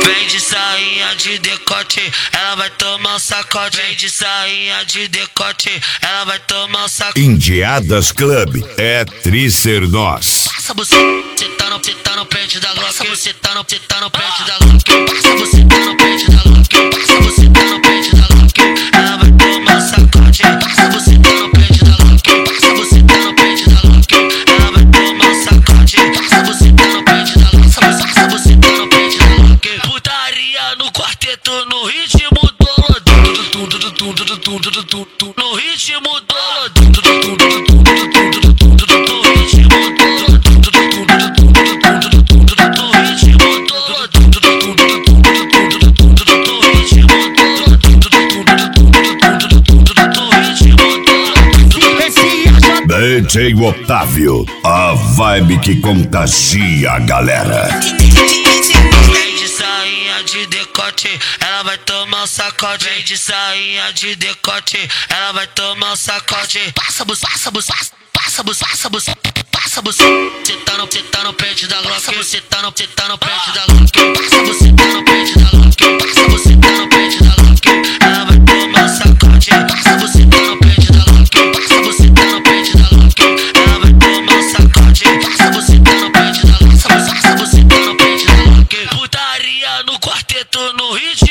Vem de sainha de decote, ela vai tomar um sacode. Vem de sainha de decote, ela vai tomar um sacode. Indiadas Club é Tricernos. Passa você tá no pente da Glock. Você tá no pente da Glock. Passa você tá no pente da Glock. Passa você tá no pente da Glock. Ela vai tomar um sacode. Passa você tá no pente da Glock. Passa você tá no pente da Glock. Ela vai tomar um sacode. Passa você tá no pente da Glock. Passa você tá no pente da Glock. Putaria no quarteto, no ritmo do no ritmo do DJ Otávio, a vibe que contagia a galera. Vem de sainha de decote, ela vai tomar um sacode. Vem de sainha de decote, ela vai tomar um sacode. Passa você tá no pente da Glock. Você tá no pente da Glock. Passa você tá no pente da Glock. Passa você tá no pente da Glock. Ela vai tomar um sacode. Passa você tá no pente da Glock. Passa você tá no pente da Glock. Ela vai tomar um sacode. Passa você tá no pente da Glock. Passa você tá no pente da Glock. Putaria no quarteto, no ritmo